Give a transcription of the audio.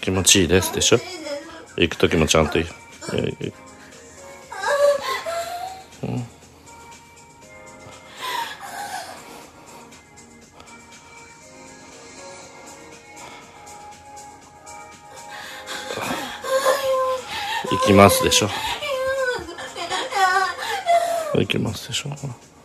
気持ちいいですでしょ。行く時もちゃんと行きますでしょ。行きますでしょ。